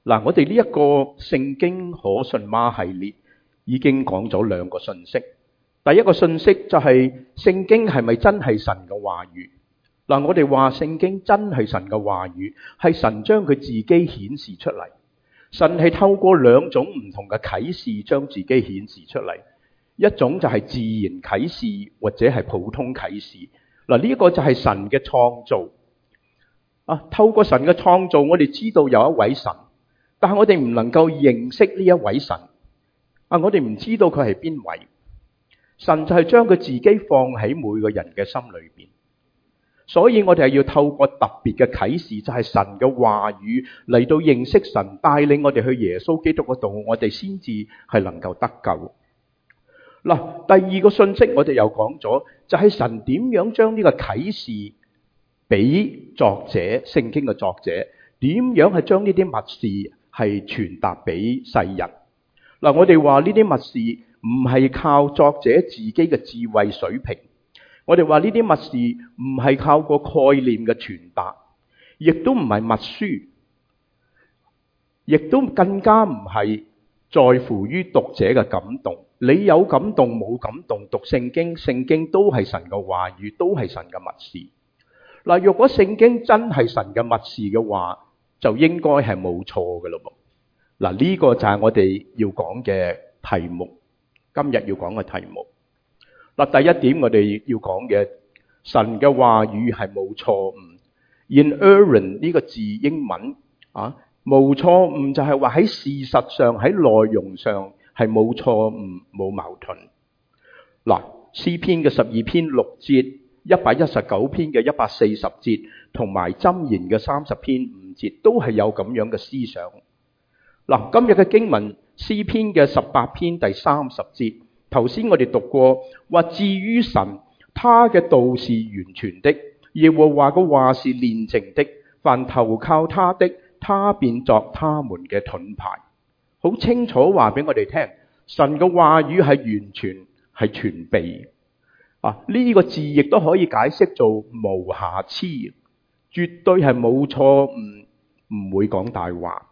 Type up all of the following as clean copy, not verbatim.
嗱，我哋呢一個聖經可信嗎系列已經講咗兩個信息。第一個信息就係聖經係咪真係神嘅話語？嗱，我哋話聖經真係神嘅話語，係神將佢自己顯示出嚟。神係透過兩種唔同嘅啟示將自己顯示出嚟，一種就係自然啟示或者係普通啟示。嗱，呢個就係神嘅創造。透過神嘅創造，我哋知道有一位神，但係我哋唔能夠認識呢一位神。我哋唔知道佢係邊位。神就係將佢自己放喺每個人嘅心裏邊。所以我哋係要透過特別嘅啟示，就係神嘅話語嚟到認識神，帶領我哋去耶穌基督嗰度，我哋先至係能夠得救。嗱，第二個信息我哋又講咗，就係神點樣將呢個啟示俾作者，聖經嘅作者，點樣係將呢啲默示係傳達俾世人。嗱，我哋話呢啲默示唔係靠作者自己嘅智慧水平。我哋話呢啲默示唔係靠個概念嘅傳達，亦都唔係默書，亦都更加唔係在乎於讀者嘅感動。你有感動冇感動，讀聖經，聖經都係神嘅話語，都係神嘅默示。嗱，若果聖經真係神嘅默示嘅話，就應該係冇錯嘅咯噃。嗱，呢個就係我哋要講嘅題目，今日要講嘅題目。第一點我哋要講嘅，神嘅話語係冇錯誤。inerrant 呢個字英文冇錯誤就係話喺事實上，喺內容上係冇錯誤冇矛盾。詩篇嘅12篇6節，119篇嘅140節，同埋箴言嘅30篇5節都係有咁樣嘅思想。今日嘅經文詩篇嘅18篇第30節，頭先我哋讀過，話至於神，他嘅道是完全的，耶和華嘅話是煉淨的，凡投靠他的，他便作他們嘅盾牌。好清楚話俾我哋聽，神嘅話語係完全，係全備。呢個字亦都可以解釋做無瑕疵，絕對係冇錯誤，唔會講大話。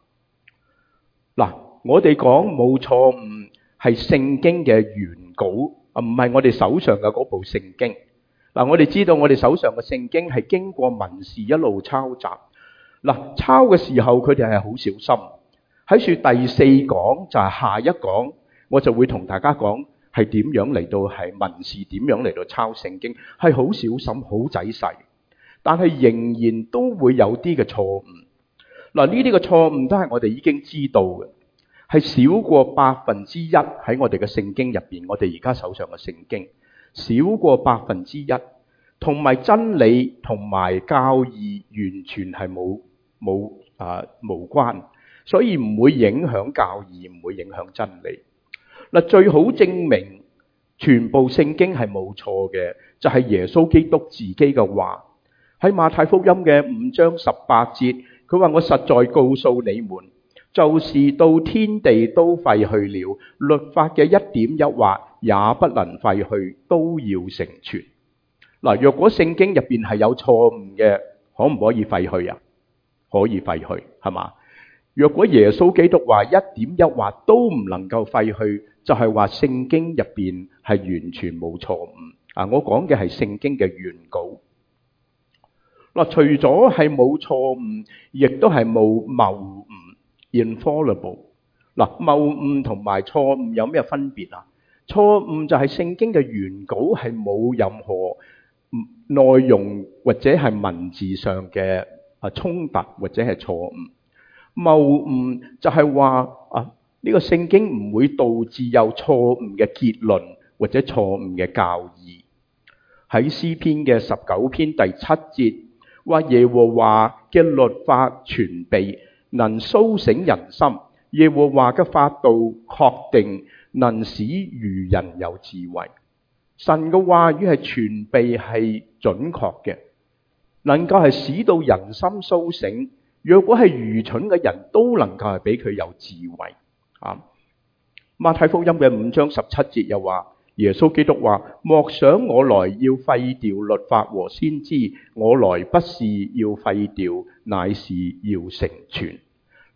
我哋講冇錯誤係聖經嘅原稿，唔係我哋手上嘅嗰部聖經。我哋知道我哋手上嘅聖經係經過文士一路抄襲。抄嘅時候佢哋係好小心。喺說第4講就係下一講，我就會同大家講係點樣嚟到係文士點樣嚟到抄聖經，係好小心好仔細，但係仍然都會有啲嘅錯誤。呢啲嘅錯誤都係我哋已經知道嘅。係少過1%喺我哋嘅聖經入邊，我哋而家手上嘅聖經少過1%，同埋真理同埋教義完全係無關，所以唔會影響教義，唔會影響真理。最好證明全部聖經係冇錯嘅，就係耶穌基督自己嘅話。喺馬太福音嘅5章18節，佢話：我實在告訴你們，就是到天地都廢去了，律法嘅一點一畫也不能廢去，都要成全。若果聖經入邊係有錯誤嘅，可唔可以廢去啊？可以廢去，係嘛？若果耶穌基督話一點一畫都唔能夠廢去，就係話聖經入邊係完全冇錯誤。我講嘅係聖經嘅原稿。除咗係冇錯誤，亦都係冇謬誤。infallible。謬誤同埋錯誤有咩分別啊？錯誤就係聖經嘅原稿係冇任何內容或者係文字上嘅衝突或者係錯誤。謬誤就係話呢個聖經唔會導致有錯誤嘅結論或者錯誤嘅教義。喺詩篇嘅19篇第7節話：耶和華嘅律法全備，能蘇醒人心；耶和華嘅法度確定，能使愚人有智慧。神嘅話語係全備，係準確嘅，能夠係使到人心蘇醒。若果係愚蠢嘅人都能夠係俾佢有智慧。馬太福音嘅5章17節又話：耶穌基督話：莫想我來要廢掉律法和先知，我來不是要廢掉，乃是要成全。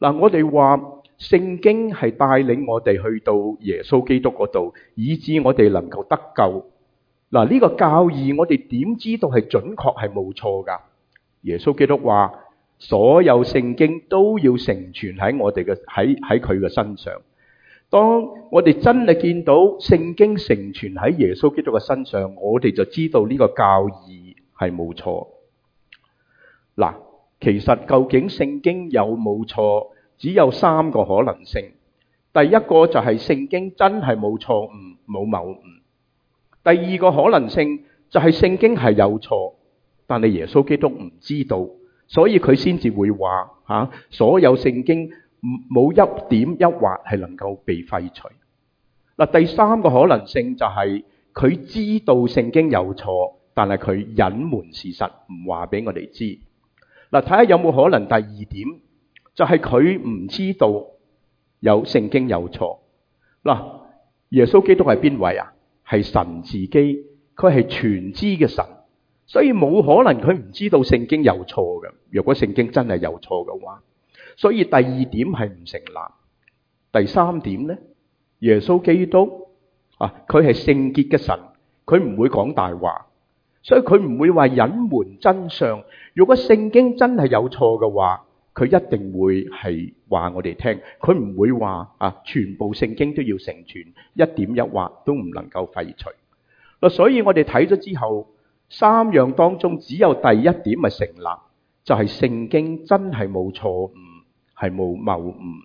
嗱，我哋話聖經係帶領我哋去到耶穌基督嗰度，以致我哋能夠得救。嗱，呢個教義我哋點知道係準確係冇錯㗎？耶穌基督話所有聖經都要成全喺我哋嘅喺佢嘅身上。當我哋真係見到聖經成全喺耶穌基督嘅身上，我哋就知道呢個教義係冇錯。嗱，其實究竟聖經有冇錯？只有三個可能性。第一個就係聖經真係冇錯誤、冇謬誤。第二個可能性就係聖經係有錯，但係耶穌基督唔知道，所以佢先至會話所有聖經冇一點一劃係能夠被廢除。嗱，第三個可能性就係佢知道聖經有錯，但係佢隱瞞事實，唔話俾我哋知。嗱，睇下有冇可能第二點，就係佢唔知道有聖經有錯。嗱，耶穌基督係邊位啊？係神自己，佢係全知嘅神，所以冇可能佢唔知道聖經有錯嘅。如果聖經真係有錯嘅話，所以第二點係唔成立。第三點呢，耶穌基督佢係聖潔嘅神，佢唔會講大話，所以佢唔會話隱瞞真相。如果聖經真係有錯嘅話，佢一定會係話我哋聽，佢唔會話全部聖經都要成全，一點一劃都唔能夠廢除。所以我哋睇咗之後，三樣當中只有第一點係成立，就係聖經真係冇錯誤，係冇謬誤。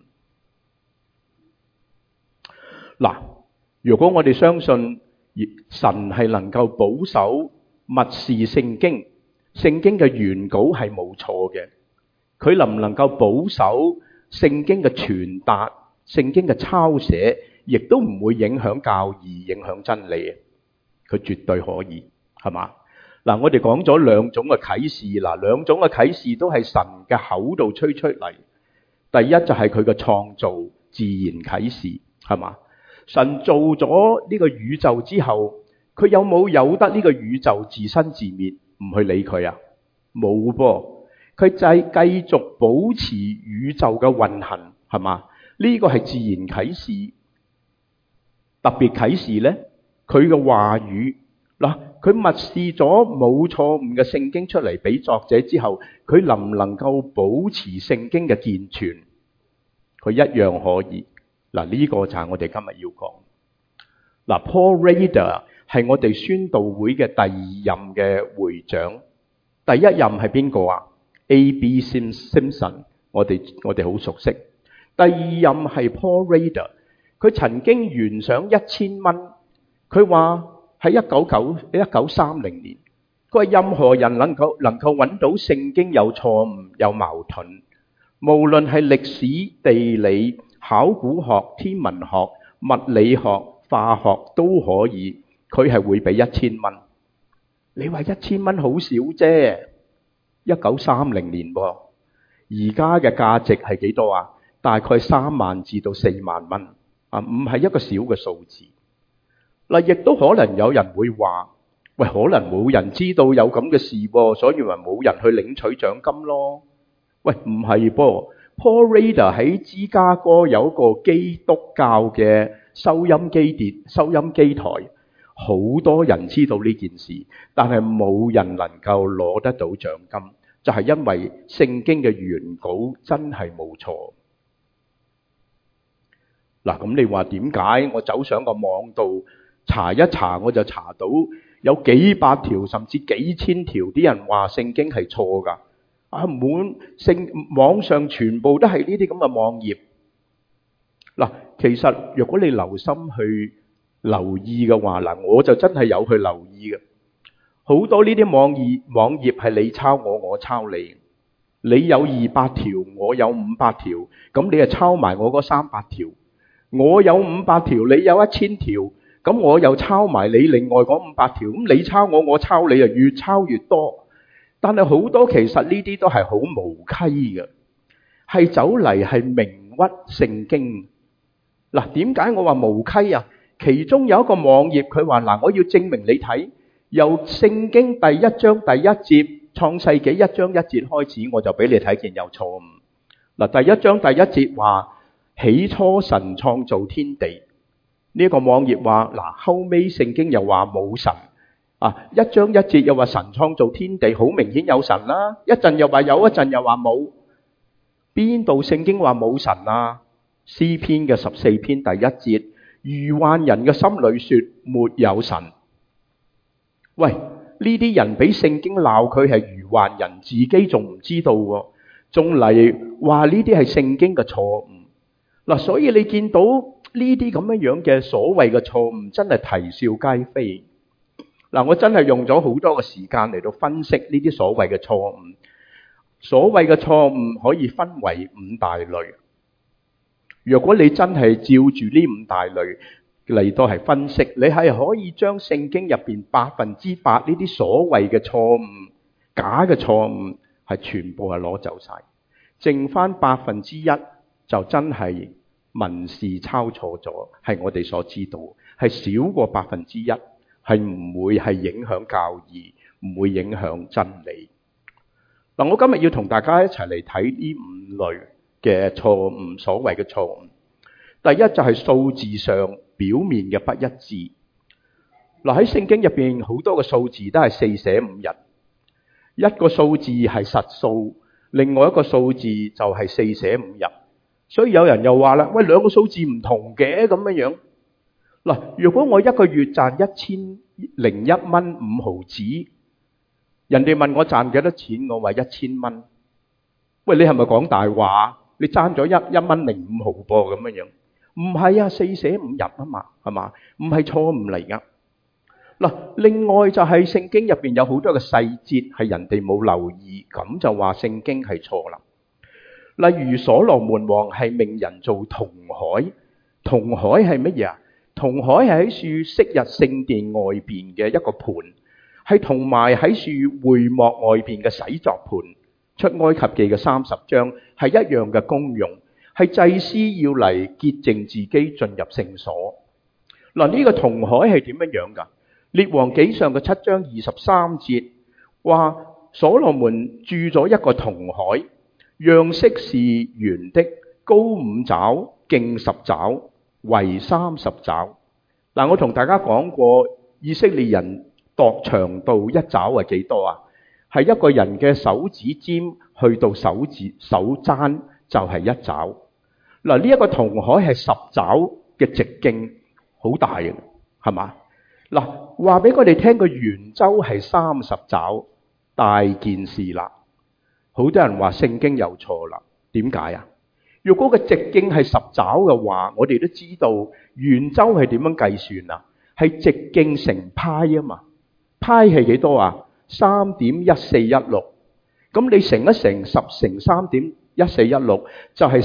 嗱，如果我哋相信神係能夠保守默示聖經，聖經嘅原稿係冇錯嘅，佢能唔能夠保守聖經嘅傳達、聖經嘅抄寫，亦都唔會影響教義、影響真理？佢絕對可以，係嘛？嗱，我哋講咗兩種嘅啟示，兩種嘅啟示都係神嘅口度吹出嚟。第一就係佢嘅創造自然啟示，係嘛？神做咗呢個宇宙之後，佢有冇由得呢個宇宙自生自滅，唔去理佢啊？冇噃。佢就係繼續保持宇宙嘅運行，係嘛？呢個係自然啟示。特別啟示呢，佢嘅話語佢默示咗冇錯誤嘅聖經出嚟俾作者之後，佢能唔能夠保持聖經嘅健全？佢一樣可以。呢個就係我哋今日要講。Paul Rader 係我哋宣道會嘅第二任嘅會長。第一任係邊個啊？A.B. Simpson， 我哋好熟悉。第二任係 Paul Rader， 佢曾經懸賞1000蚊。佢話喺1930年，佢話任何人能夠揾到聖經有錯誤、有矛盾，無論係歷史、地理、考古學、天文學、物理學、化學都可以，佢係會俾1000蚊。你話1000蚊好少啫，1930年喎，而家嘅價值係幾多啊？大概3萬至到4萬蚊唔係一個小嘅數字。亦都可能有人會話，喂，可能冇人知道有咁嘅事喎，所以咪冇人去領取獎金咯。喂，唔係噃。Paul Rader 喺芝加哥有一個基督教嘅收音機台，好多人知道呢件事，但係冇人能夠攞得到獎金，就係因為聖經嘅原稿真係冇錯。咁你話點解我走上個網度查一查，我就查到有幾百條甚至幾千條啲人話聖經係錯㗎？網上全部都係呢啲咁嘅網頁。其實如果你留心去留意嘅話，我就真係有去留意嘅。好多呢啲網頁係你抄我，我抄你。你有200條，我有500條，咁你就抄埋我嗰300條。我有500條，你有1000條，咁我又抄埋你另外嗰500條。咁你抄我，我抄你，越抄越多。但係好多其實呢啲都係好無稽嘅，係走嚟係明屈聖經。點解我話無稽啊？其中有一個網頁佢話我要證明你睇，由聖經第1章第1節創世紀1章1節開始，我就俾你睇見有錯誤。 嗱，第一章第一節話起初神創造天地，呢個網頁話嗱，後尾聖經又話冇神啊，一章一節又話神創造天地，好明顯有神啦，一陣又話有，一陣又話冇，邊度聖經話冇神啊？詩篇嘅14篇第一節，愚頑人嘅心裏說沒有神。喂，呢啲人俾聖經鬧佢係愚頑人，自己仲唔知道喎，仲嚟話呢啲係聖經嘅錯誤。嗱，所以你見到呢啲咁樣嘅所謂嘅錯誤，真係啼笑皆非。嗱，我真係用咗好多嘅時間嚟到分析呢啲所謂嘅錯誤。所謂嘅錯誤可以分為5大類。若果你真係照住呢5大類嚟到係分析，你係可以將聖經入邊8%呢啲所謂嘅錯誤、假嘅錯誤係全部係攞走晒，剩翻1%就真係文士抄錯咗，係我哋所知道，係少過1%，係唔會係影響教義，唔會影響真理。嗱，我今日要同大家一齊嚟睇呢5類嘅錯誤，所謂嘅錯誤。第一就係數字上表面嘅不一致。嗱，喺聖經入邊好多個數字都係4寫5日，一個數字係實數，另外一個數字就係4寫5日。所以有人又話啦，喂，兩個數字唔同嘅咁樣。嗱，如果我一個月賺1001蚊5毫子，人哋問我賺幾多錢，我話1000蚊。喂，你係咪講大話？你爭咗1蚊05毫噃咁樣？唔係啊，4寫5日啊嘛，係嘛？唔係錯誤嚟噶。嗱，另外就係聖經入邊有好多嘅細節係人哋冇留意，咁就話聖經係錯啦。例如所羅門王係命人做銅海，銅海係乜嘢啊？銅海係喺樹昔日聖殿外邊嘅一個盤，係同埋喺樹會幕外邊嘅洗作盤，出埃及記嘅30章係一樣嘅功用，係祭司要嚟潔淨自己進入聖所。嗱，呢個銅海係點樣噶？列王紀上嘅7章23節話所羅門鑄咗一個銅海，樣式是圓的，高5肘，徑10肘，圍30肘。嗱，我同大家講過，以色列人度長度1肘係幾多啊？係一個人嘅手指尖去到手踭就係1肘。嗱，呢一個銅海係10肘嘅直徑，好大嘅，係嘛？嗱，話俾我哋聽個圓周係30肘，大件事啦。好多人話聖經有錯啦，點解啊？如果個直徑係10肘嘅話，我哋都知道圓周係點樣計算啊？係直徑乘派啊嘛，派係幾多啊？3.1416，咁你乘一乘10乘3.1416就係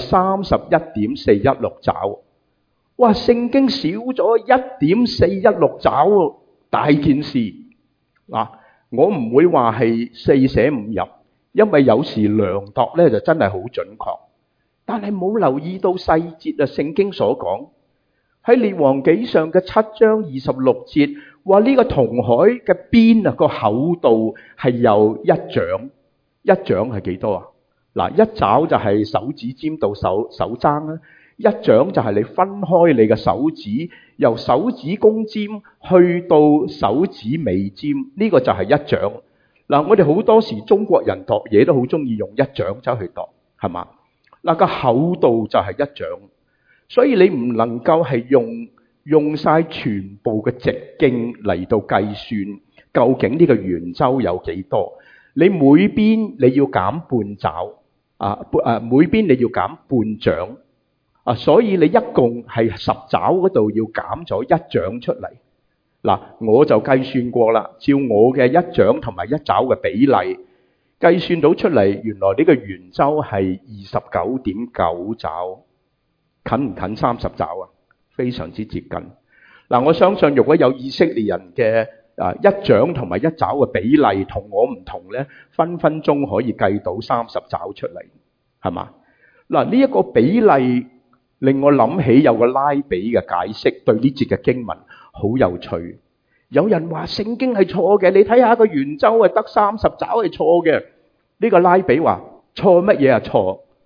31.416肘。哇！聖經少咗1.416肘，大件事嗱。我唔會話係4寫5日，因為有時量度咧就真係好準確，但係冇留意到細節啊。聖經所講喺列王紀上嘅7章26節話呢個銅海嘅邊啊，個厚度係有1掌，一掌係幾多啊？嗱，一肘就係手指尖到手踭啦，一掌就係你分開你嘅手指，由手指公尖去到手指尾尖，呢個就係一掌。嗱，我哋好多時中國人度嘢都好中意用一掌走去度，係嘛？嗱，個厚度就係一掌，所以你唔能夠係用晒全部嘅直徑嚟到計算究竟呢個圓周有幾多。你每邊你要減半肘每邊你要減半掌所以你一共係10肘嗰度要減咗1掌出嚟。嗱，我就計算過啦，照我嘅1掌同埋1肘嘅比例計算到出嚟，原來呢個圓周係29.9肘，近唔近30肘啊？非常之接近。嗱，我相信如果有以色列人嘅1掌同埋1肘嘅比例同我唔同呢，分分鐘可以計到30肘出嚟，係嘛？嗱，呢一個比例令我諗起有個拉比嘅解釋，對呢節嘅經文好有趣。有人話聖經係錯嘅，你睇下個圓周係得30肘係錯嘅。呢個拉比話錯乜嘢啊？錯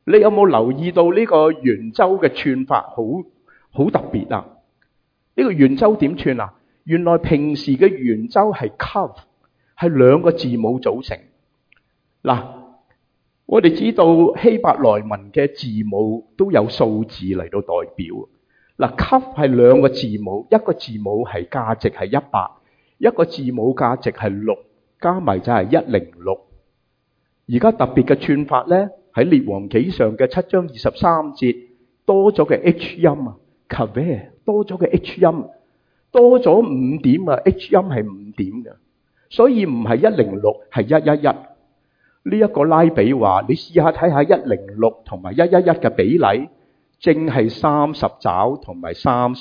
你有冇留意到呢個圓周嘅串法好特別啊？呢個圓周點串啊？原來平時嘅圓周係 curve， 係兩個字母組成。嗱，我哋知道希伯來文嘅字母都有數字嚟到代表。嗱，curve 係兩個字母，一個字母係價值係100，一個字母價值係6，加埋就係106。而家特別嘅串法咧，喺列王紀上嘅7章23節多咗嘅 H 音啊 ，kaveh 多咗嘅 H 音，多咗5點啊 ，H 音係5點嘅，所以唔係106係111。呢一個拉比話，你試下睇下106同埋111嘅比例，正係30爪同埋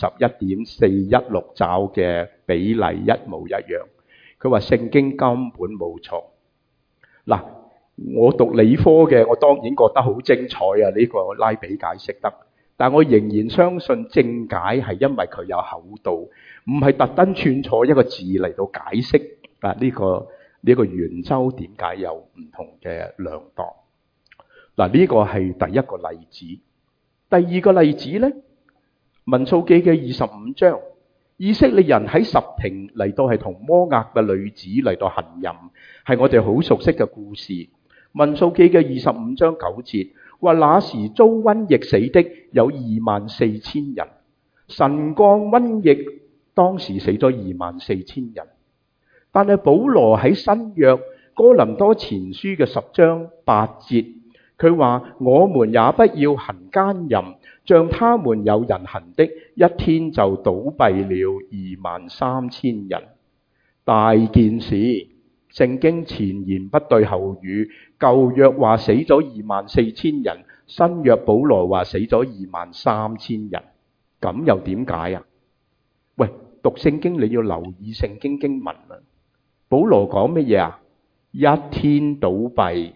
31.416爪嘅比例一模一樣。佢話聖經根本冇錯。嗱，我讀理科嘅，我當然覺得好精彩啊！呢個拉比解釋得，但我仍然相信正解係因為佢有厚度，唔係特登串錯一個字嚟到解釋啊！呢個圓周點解有唔同嘅量度？嗱，呢個係第一個例子。第二個例子呢，民數記嘅25章，以色列人喺什亭嚟到係同摩押嘅女子嚟到行淫，係我哋好熟悉嘅故事。民數記嘅25章9節話，那時遭瘟疫死的有24,000人，神降瘟疫，當時死咗24,000人。但係保羅喺新約哥林多前書嘅10章8節，佢話我們也不要行奸淫，像他們有人行的，一天就倒閉了23,000人。大件事，聖經前言不對後語，舊約話死咗24,000人，新約保羅話死咗23,000人，咁又點解啊？喂，讀聖經你要留意聖經經文啊！保羅講乜嘢啊？一天倒閉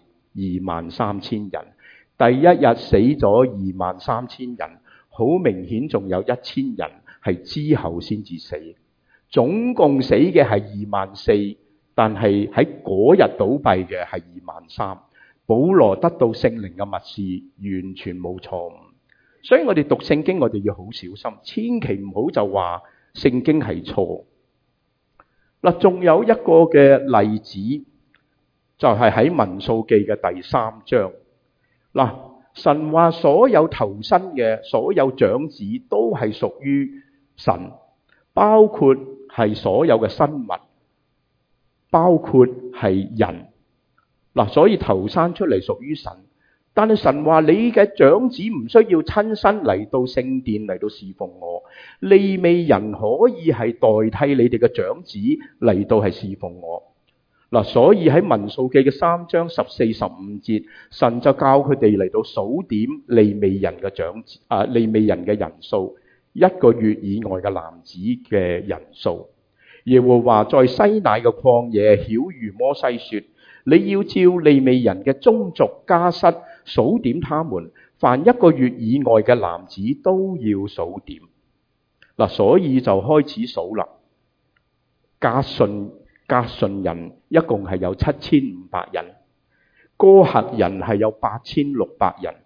23,000人，第一日死咗23,000人，好明顯仲有1,000人係之後先至死，總共死嘅係24,000，但係喺嗰日倒閉嘅係23,000。保羅得到聖靈嘅默示，完全冇錯誤。所以我哋讀聖經，我哋要好小心，千祈唔好就話聖經係錯。嗱，仲有一個嘅例子，就係喺民數記嘅第3章。嗱，神話所有頭生嘅所有長子都係屬於神，包括係所有嘅生物，包括係人。嗱，所以頭生出嚟屬於神。但係神話你嘅長子唔需要親身嚟到聖殿嚟到侍奉我，利未人可以係代替你哋嘅長子嚟到係侍奉我。嗱，所以喺民數記嘅3章14、15節，神就教佢哋嚟到數點利未人嘅長子利未人嘅人數，一個月以外嘅男子嘅人數。耶和華在西乃嘅曠野曉諭摩西說，你要照利未人嘅宗族家室數點他們，凡一個月以外嘅男子都要數點。嗱，所以就開始數啦。革順人一共係有7,500人，哥轄人係有8,600人，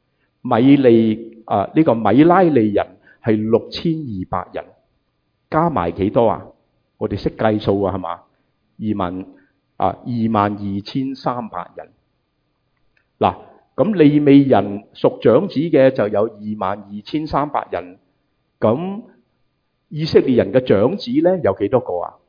呢個米拉利人係6,200人，加埋幾多啊？我哋識計數啊，係嘛？22,300人。嗱，咁利未人屬長子嘅就有22,300人，咁以色列人嘅長子咧有幾多個啊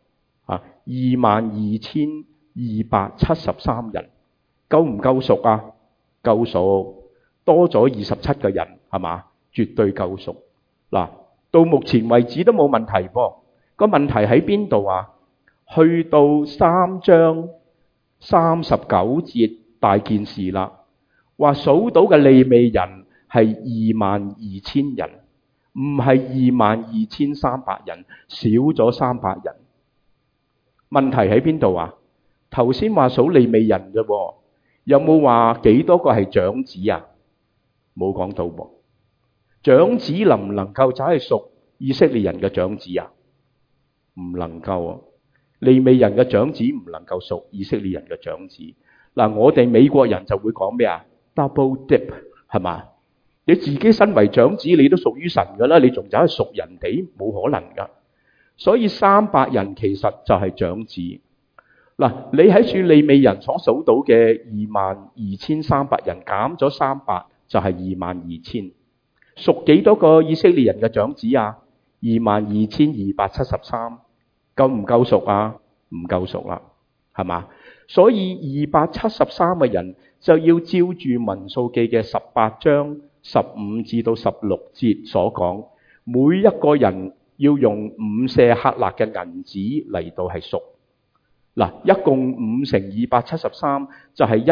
？22,273人，夠唔夠熟啊？夠熟，多咗27個人，係嘛？絕對夠熟。嗱，到目前為止都冇問題噃。個問題喺邊度啊？去到3章39節，大件事啦。話數到嘅利未人係22,000人，唔係22,300人，少咗300人。問題喺邊度啊？頭先話數利未人啫，有冇話幾多個係長子啊？冇講到噃。長子能唔能夠就係屬以色列人嘅長子啊？唔能夠啊！利未人嘅長子唔能夠屬以色列人嘅長子。嗱，我哋美國人就會講咩啊？Double dip， 係嘛？你自己身為長子，你都屬於神噶啦，你仲走去屬人哋，冇可能噶。所以300人其實就係長子。嗱，你喺處利未人所數到嘅22,300人減咗300，就係22,000。屬幾多個以色列人嘅長子啊？22,273，夠唔夠熟啊？唔夠熟啦，係嘛？所以273個人就要照住民數記嘅18章15至到16節所講，每一個人要用5舍客勒嘅銀子嚟到係贖。嗱，一共5乘273就係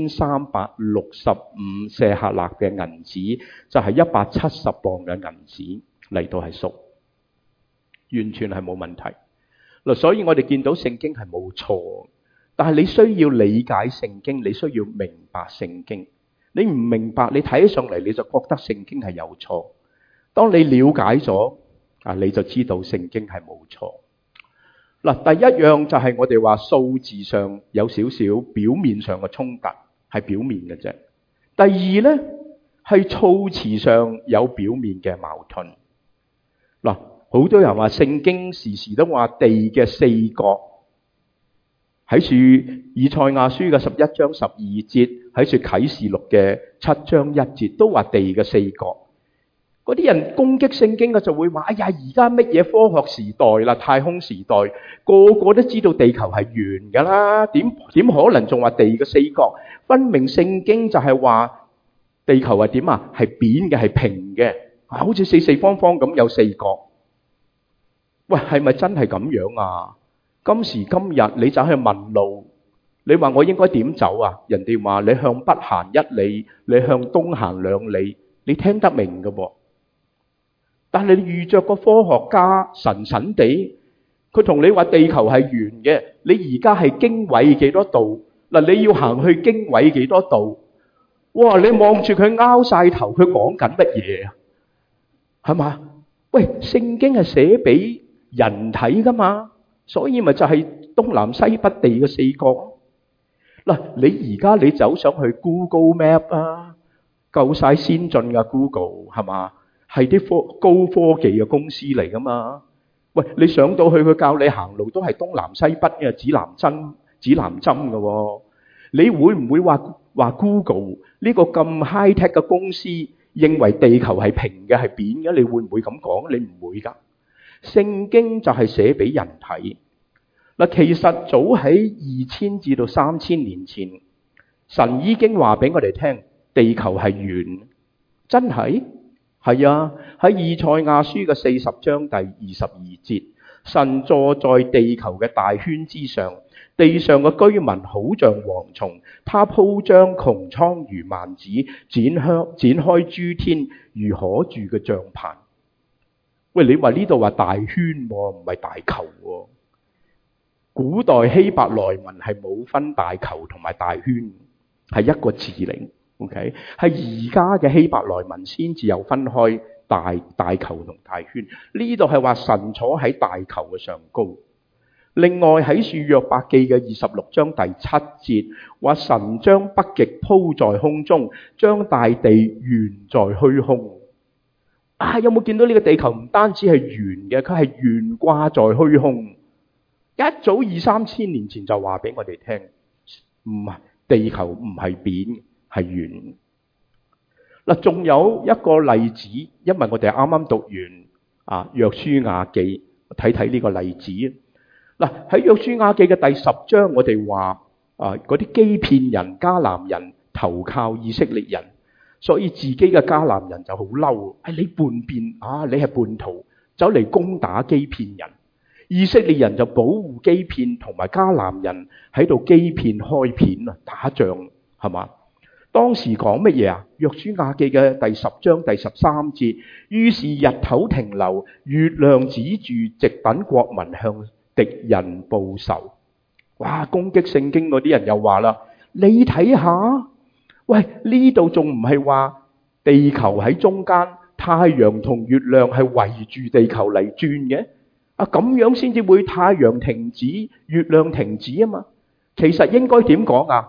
1365舍客勒嘅銀子，就係170磅嘅銀子嚟到係贖，完全係冇問題。嗱，所以我哋見到聖經係冇錯，但係你需要理解聖經，你需要明白聖經。你唔明白，你睇起上嚟你就覺得聖經係有錯。當你了解咗啊，你就知道聖經係冇錯。嗱，第一樣就係我哋話數字上有少少表面上嘅衝突，係表面嘅啫。第二呢，係措辭上有表面嘅矛盾。嗱，好多人話聖經時時都話地嘅4角，喺處以賽亞書嘅11章12節，喺處啟示錄嘅7章1節都話地嘅4角。嗰啲人攻擊聖經嘅就會話：哎呀，而家乜嘢科學時代啦，太空時代，個個都知道地球係圓噶啦，點可能仲話地嘅4角？分明聖經就係話地球係點啊？係扁嘅，係平嘅，好似四方方咁有4角。喂，係咪真係咁樣啊？今時今日你走去問路，你話我應該點走啊？人哋話你向北行1里，你向東行2里，你聽得明㗎噃。但係你遇着個科學家神神地，佢同你話地球係圓嘅，你而家係經緯幾多度？嗱，你要行去經緯幾多度？哇！你望住佢拗晒頭，佢講緊乜嘢啊？係嘛？喂，聖經係寫俾人睇噶嘛，所以咪就係東南西北地嘅4角。嗱，你而家你走上去 Google Map 啊，夠晒先進嘅 Google 係嘛？係啲高科技嘅公司嚟噶嘛？喂，你上到去佢教你行路都係東南西北嘅指南針嘅喎。你會唔會話 Google 呢個咁 high tech 嘅公司認為地球係平嘅係扁嘅？你會唔會咁講？你唔會噶。聖經就係寫俾人睇。嗱，其實早喺2000至到3000年前，神已經話俾我哋聽，地球係圓，真係。係啊，喺以賽亞書嘅40章第22節，神坐在地球嘅大圈之上，地上嘅居民好像蝗蟲，他鋪張穹蒼如幔子，展開諸天如可住嘅帳棚。喂，你話呢度話大圈喎，唔係大球喎。古代希伯來文係冇分大球同埋大圈，係一個字嚟。OK， 係而家嘅希伯來文先至有分開大球同大圈。呢度係話神坐喺大球嘅上高。另外喺書約伯記嘅26章第7節，話神將北極鋪在空中，將大地懸在虛空。啊，有冇見到呢個地球唔單止係圓嘅，佢係懸掛在虛空。一早2-3千年前就話俾我哋聽，唔係地球唔係扁，係圓。嗱，仲有一個例子，因為我哋啱啱讀完約書亞記，睇睇呢個例子。嗱，喺約書亞記嘅第10章，我哋話嗰啲基遍人、迦南人投靠以色列人，所以自己嘅迦南人就好嬲，你叛變你係叛徒，走嚟攻打基遍人。以色列人就保護基遍同埋迦南人喺度基遍開片啊，打仗係嘛？當時講乜嘢啊？約書亞記嘅第10章第13節，於是日頭停留，月亮止住，直等國民向敵人報仇。哇！攻擊聖經嗰啲人又話啦，你睇下，喂，呢度仲唔係話地球喺中間，太陽同月亮係圍住地球嚟轉嘅？咁樣先至會太陽停止，月亮停止啊嘛。其實應該點講啊？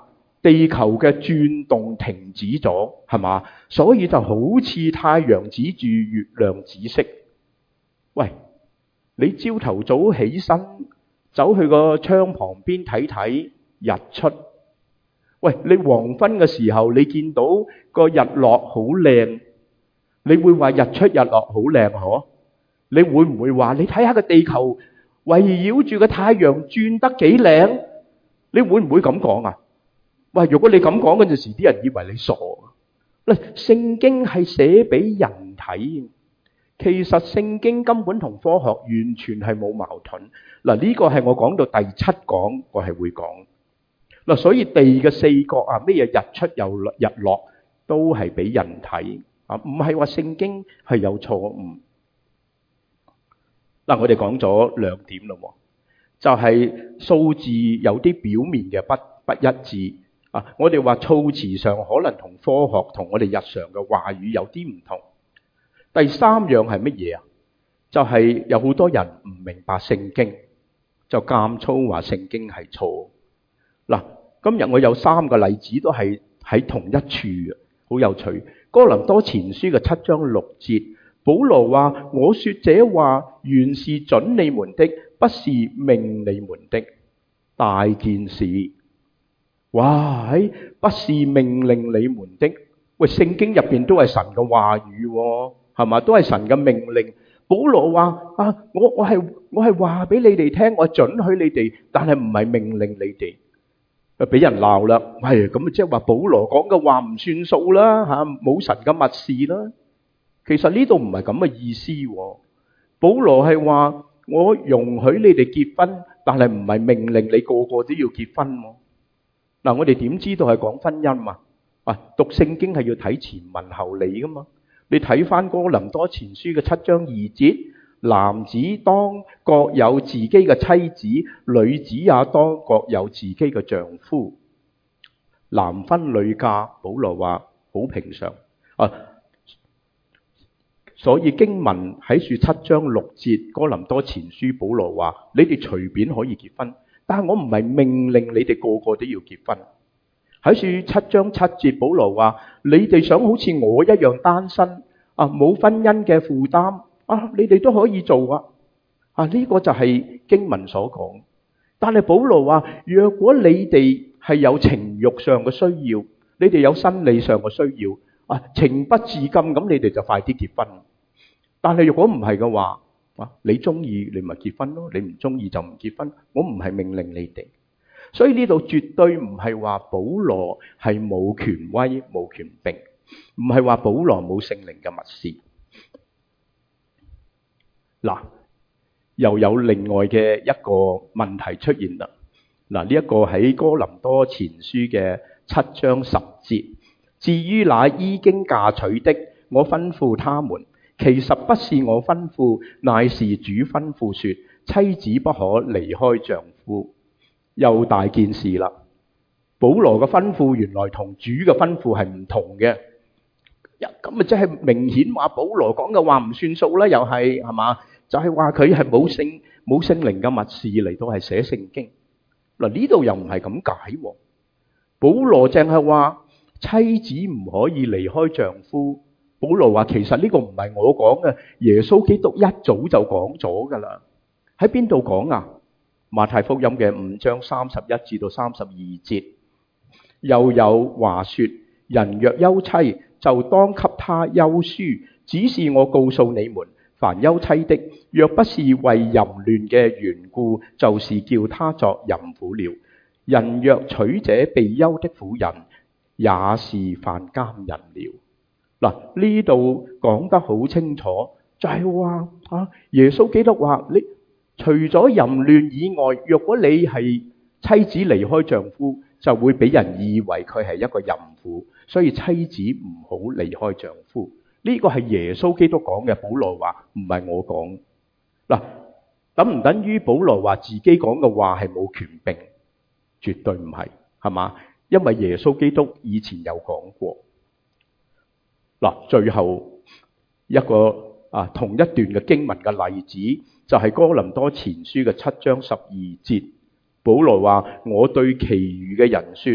地球嘅轉動停止咗，係嘛？所以就好似太陽指住月亮指示。喂，你朝頭早起身，走去個窗旁邊睇睇日出。喂，你黃昏嘅時候，你見到個日落好靚，你會話日出日落好靚嗬？你會唔會話你睇下個地球圍繞住個太陽轉得幾靚？你會唔會咁講啊？喂，如果你咁講嗰陣時，啲人以為你傻。嗱，聖經係寫俾人睇，其實聖經根本同科學完全係冇矛盾。嗱，呢個係我講到第7講，我係會講。嗱，所以地嘅四角啊，咩嘢日出又日落，都係俾人睇啊，唔係話聖經係有錯誤。嗱，我哋講咗2點咯，就係數字有啲表面嘅不一致啊。我哋話措辭上可能同科學同我哋日常嘅話語有啲唔同。第3樣係乜嘢啊？就係有好多人唔明白聖經，就監粗話聖經係錯。嗱，今日我有3個例子都係喺同一處嘅，好有趣。哥林多前書嘅7章6節，保羅話：我說這話原是准你們的，不是命你們的。大件事，哇！不是命令你們的。喂，聖經入邊都係神嘅話語，係嘛？都係神嘅命令。保羅話：啊，我係話俾你哋聽，我准許你哋，但係唔係命令你哋。俾人鬧啦，係咁即係話保羅講嘅話唔算數啦，吓，冇神嘅默示啦。其實呢度唔係咁嘅意思。保羅係話我容許你哋結婚，但係唔係命令你個個都要結婚。嗱，我哋點知道係講婚姻嘛？啊，讀聖經係要睇前文後理噶嘛？你睇翻哥林多前書嘅7章2節，男子當各有自己嘅妻子，女子也當各有自己嘅丈夫。男婚女嫁，保羅話好平常啊。所以經文喺書7章6節，哥林多前書保羅話：你哋隨便可以結婚，但係我唔係命令你哋個個都要結婚。喺書7章7節，保羅話：你哋想好似我一樣單身啊，冇婚姻嘅負擔啊，你哋都可以做啊。啊，呢個就係經文所講。但係保羅話：若果你哋係有情慾上嘅需要，你哋有生理上嘅需要啊，情不自禁咁，你哋就快啲結婚。但係如果唔係嘅話，啊，你中意你咪結婚咯，你唔中意就唔結婚。我唔係命令你哋。所以呢度絕對唔係話保羅係冇權威冇權柄，唔係話保羅冇聖靈嘅默示。嗱，又有另外嘅一個問題出現啦。嗱，呢一個喺哥林多前書嘅7章10節，至於那已經嫁娶的，我吩咐他們，其實不是我吩咐，乃是主吩咐說，妻子不可離開丈夫。又大件事啦！保羅嘅吩咐原來同主嘅吩咐係唔同嘅。咁咪即係明顯話保羅講嘅話唔算數啦，又係嘛？就係話佢係冇聖靈嘅默示嚟到係寫聖經。嗱，呢度又唔係咁解。保羅淨係話妻子唔可以離開丈夫。保羅話其實呢個唔係我講嘅，耶穌基督一早就講咗噶啦。喺邊度講啊？馬太福音嘅5章31至到32節，又有話說：人若休妻，就當給他休書。只是我告訴你們，凡休妻的，若不是為淫亂嘅緣故，就是叫他作淫婦了。人若娶這被休的婦人，也是犯姦淫了。嗱，呢度講得好清楚，就係話啊，耶穌基督話你。除咗淫亂以外，若果你係妻子離開丈夫，就會俾人以為佢係一個淫婦，所以妻子唔好離開丈夫。呢個係耶穌基督講嘅，保羅話唔係我講。嗱，等唔等於保羅話自己講嘅話係冇權柄？絕對唔係，係嘛？因為耶穌基督以前有講過。嗱，最後一個同一段嘅經文嘅例子。就係哥林多前書嘅7章12節，保羅話：我對其餘嘅人說，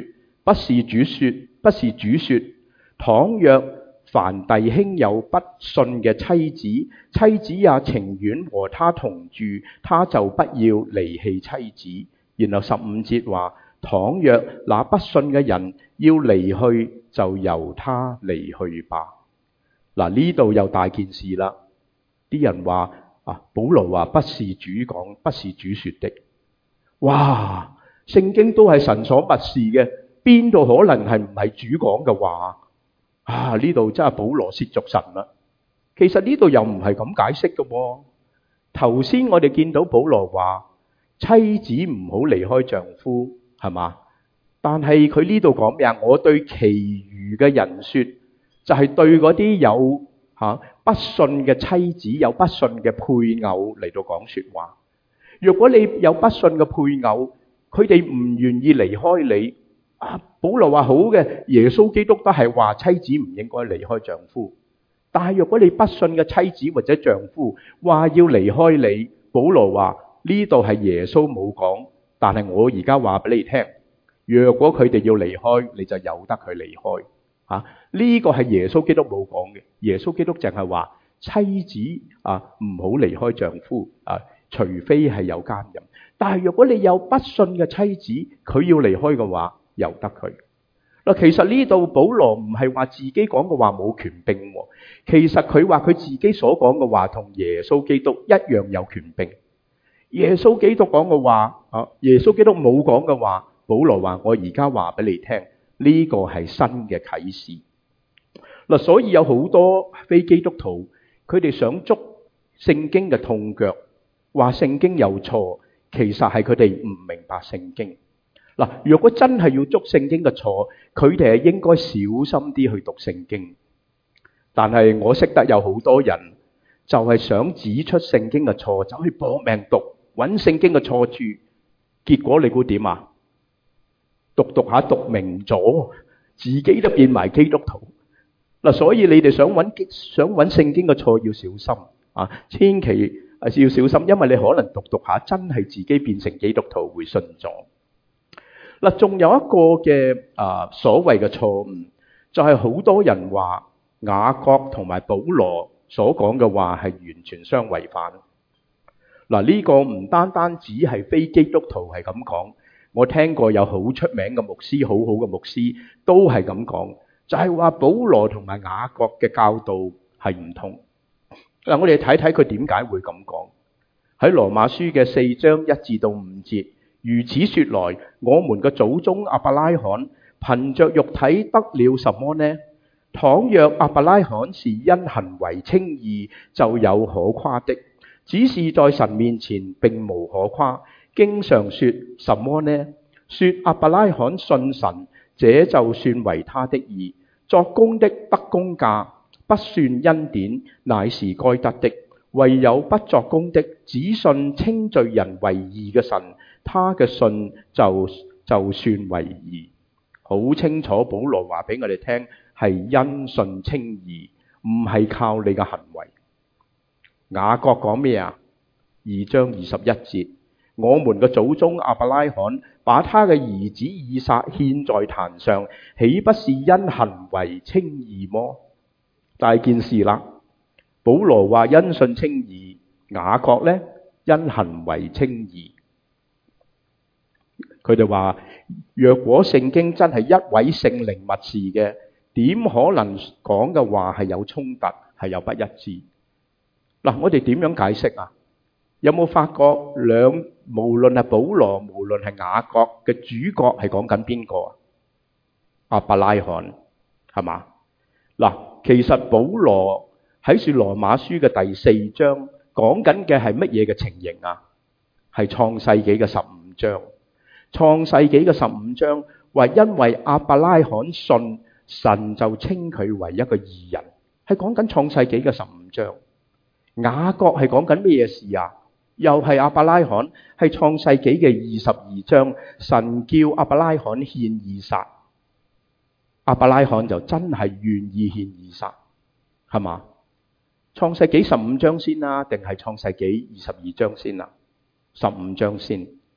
不是主說，倘若凡弟兄有不信嘅妻子，妻子也情願和他同住，他就不要離棄妻子。然後15節話，倘若那不信嘅人要離去，就由他離去吧。嗱，呢度又大件事啦。啲人話保羅話不是主講，不是主說的。哇，聖經都係神所默示嘅，邊度可能係唔係主講嘅話？呢度真係保羅褻瀆神啦。其實呢度又唔係咁解釋嘅喎。頭先我哋見到保羅話妻子唔好離開丈夫，係嘛？但係佢呢度講咩啊？我對其餘嘅人說，就係對嗰啲有不信嘅妻子、有不信嘅配偶嚟到講說話。如果你有不信嘅配偶，佢哋唔願意離開你，保羅話好嘅，耶穌基督都係話妻子唔應該離開丈夫。但係如果你不信嘅妻子或者丈夫話要離開你，保羅話呢度係耶穌冇講，但係我而家話俾你聽，若果佢哋要離開，你就由得佢離開。呢個係耶穌基督冇講嘅，耶穌基督淨係話妻子唔好離開丈夫除非係有奸淫。但係如果你有不信嘅妻子，佢要離開嘅話，由得佢。其實呢度保羅唔係話自己講嘅話冇權柄，其實佢話佢自己所講嘅話同耶穌基督一樣有權柄。耶穌基督講嘅話，耶穌基督冇講嘅話，保羅話我而家話俾你聽，呢個係新嘅啟示。所以有好多非基督徒，佢哋想捉聖經嘅痛腳，話聖經有錯，其實係佢哋唔明白聖經。如果真係要捉聖經嘅錯，佢哋係應該小心啲去讀聖經。但係我識得有好多人就係想指出聖經嘅錯，走去搏命讀，揾聖經嘅錯處，結果你估點啊？讀下讀明咗，自己都變埋基督徒。所以你哋想揾聖經嘅錯要小心千祈要小心，因為你可能讀下真係自己變成基督徒，會信咗。仲有一個嘅所謂嘅錯誤，就係好多人話雅各同埋保羅所講嘅話係完全相違反。呢個唔單單只係非基督徒係咁講，我聽過有好出名嘅牧師，好好嘅牧師都係咁講，就係話保羅同埋雅各嘅教導係唔同。我哋睇睇佢點解會咁講。喺羅馬書嘅4章1至到5節，如此說來，我們嘅祖宗亞伯拉罕憑着肉體得了什麼呢？倘若亞伯拉罕是因行為稱義，就有可誇的，只是在神面前並無可誇。經上說什麼呢？說亞伯拉罕信神，這就算為他的義。作工的得工價，不算恩典，乃是該得的。唯有不作工的，只信稱罪人為義嘅神，他嘅信就算為義。好清楚，保羅話俾我哋聽，係因信稱義，唔係靠你嘅行為。雅各講咩啊？2章21節，我們嘅祖宗亞伯拉罕把他嘅兒子以撒獻在壇上，豈不是因行為稱義麼？大件事啦！保羅話因信稱義，雅各呢因行為稱義。佢哋話，若果聖經真係一位聖靈默示嘅，點可能講嘅話係有衝突，係有不一致？我哋點樣解釋啊？有冇發覺無論係保羅，無論係雅各嘅主角係講緊邊個啊？亞伯拉罕係嘛？其實保羅喺羅馬書嘅第4章講緊嘅係乜嘢嘅情形啊？係創世紀嘅15章。創世紀嘅15章話，因為亞伯拉罕信神，就稱佢為一個義人，係講緊創世紀嘅15章。雅各係講緊咩嘢事啊？又係亞伯拉罕，係創世紀嘅22章，神叫亞伯拉罕獻以撒，亞伯拉罕就真係願意獻以撒，係嘛？創世紀15章先啦，定係創世紀22章先啊？15章先。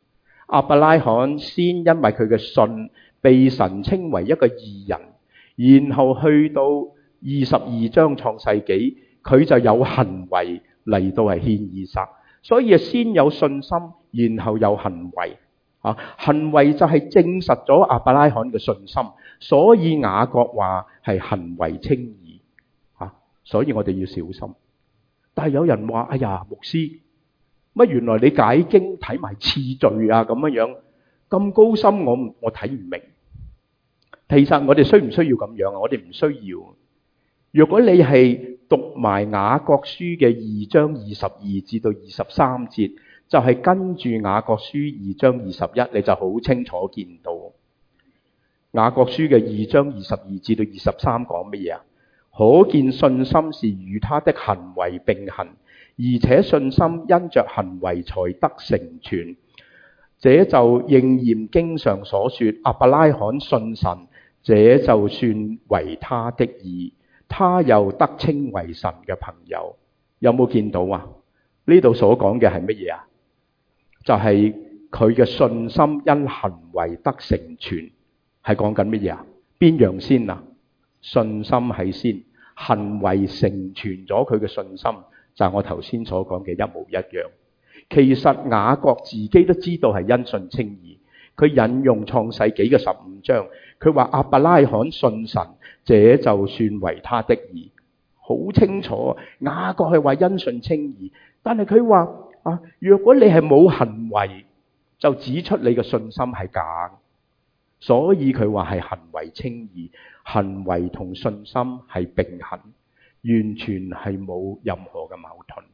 亞伯拉罕先因為佢嘅信被神稱為一個義人，然後去到22章創世紀，佢就有行為嚟到係獻以撒。所以先有信心，然後有行為。行為就係證實咗亞伯拉罕嘅信心，所以雅各話係行為稱義。所以我哋要小心。但係有人話：哎呀，牧師，乜原來你解經睇埋次序啊咁樣咁高深，我睇唔明。其實我哋需唔需要咁樣啊？我哋唔需要。如果你係讀埋雅各書嘅2章22至到23節，就係跟住雅各書2章21，你就好清楚見到雅各書嘅2章22至到23講乜嘢啊？可見信心是與他的行為並行，而且信心因着行為才得成全。這就應驗經上所說：亞伯拉罕信神，這就算為他的義，他又得稱為神嘅朋友。有冇見到啊？呢度所講嘅係乜嘢啊？就係佢嘅信心因行為得成全，係講緊乜嘢啊？邊樣先啊？信心係先，行為成全咗佢嘅信心，就係我頭先所講嘅一模一樣。其實雅各自己都知道係因信稱義，佢引用創世紀嘅15章，佢話亞伯拉罕信神，這就算為他的義，好清楚。雅各係話因信稱義，但係佢話若果你係冇行為，就指出你嘅信心係假。所以佢話係行為稱義，行為同信心係並行，完全係冇任何嘅矛盾。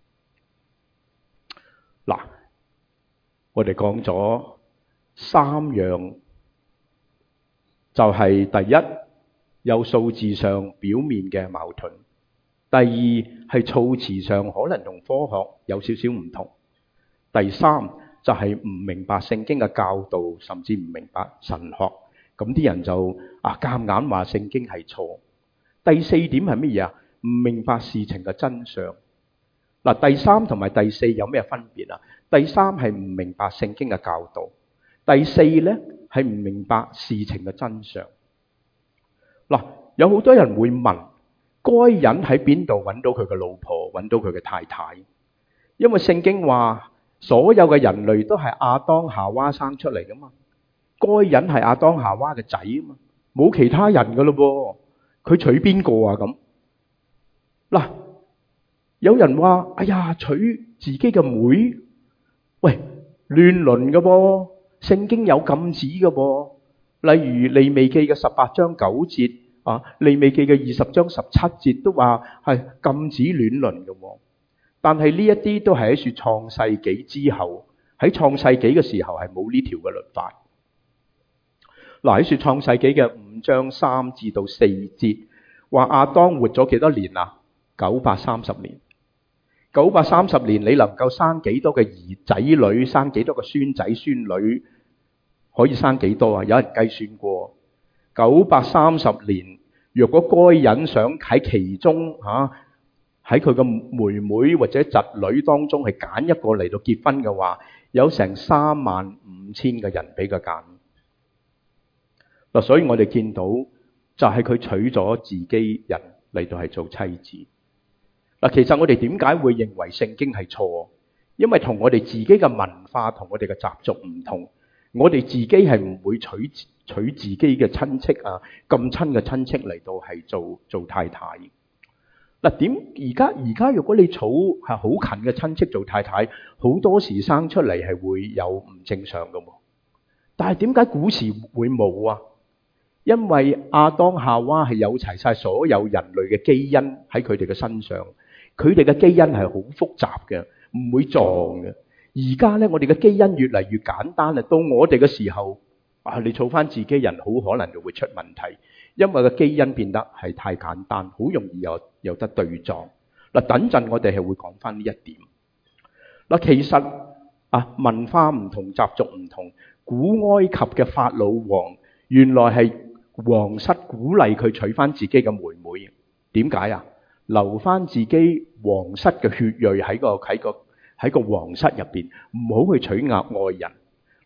嗱，我哋講咗3樣，就係第一，有數字上表面嘅矛盾；第二係措辭上可能同科學有少少唔同；第三就係唔明白聖經嘅教導，甚至唔明白神學，咁啲人就夾硬話聖經係錯。第四點係乜嘢啊？唔明白事情嘅真相。第三同埋第四有咩分別啊？第三係唔明白聖經嘅教導，第四呢係唔明白事情嘅真相。有好多人會問，該隱喺邊度揾到佢嘅老婆，揾到佢嘅太太？因為聖經話所有嘅人類都係亞當夏娃生出嚟噶嘛，該隱係亞當夏娃嘅仔啊嘛，冇其他人噶咯噃，佢娶邊個啊咁？有人話：哎呀，娶自己嘅妹，喂，亂倫噶噃，聖經有禁止噶噃。例如利未記嘅18章9節利未記嘅20章17節都話係禁止亂倫噶喎。但係呢一啲都係喺說創世紀之後，喺創世紀嘅時候係冇呢條嘅律法。喺說創世紀嘅5章3至到4節，話亞當活咗幾多年啊？930年。930年，你能夠生幾多嘅仔女，生幾多個孫仔孫女，可以生幾多啊？有人計算過，930年，若果該隱想喺其中喺佢嘅妹妹或者侄女當中係揀一個嚟到結婚嘅話，有成35000個人俾佢揀。所以我哋見到就係佢娶咗自己人嚟到係做妻子。其實我哋點解會認為聖經係錯？因為同我哋自己嘅文化同我哋嘅習俗唔同，我哋自己係唔會娶自己嘅親戚咁親嘅親戚嚟到係做太太。而家如果你娶係好近嘅親戚做太太，好多時生出嚟係會有唔正常㗎喎。但係點解古時會冇啊？因為亞當夏娃係有齊晒所有人類嘅基因喺佢哋嘅身上。佢哋嘅基因係好複雜嘅，唔會撞嘅。而家呢，我哋嘅基因越嚟越簡單啦。到我哋嘅時候，你儲翻自己人，好可能就會出問題，因為個基因變得係太簡單，好容易有得對撞。等陣我哋係會講翻呢一點。其實文化唔同，習俗唔同。古埃及嘅法老王原來係皇室鼓勵佢娶翻自己嘅妹妹，點解啊？留翻自己皇室嘅血裔喺個皇室入邊，唔好去娶外人。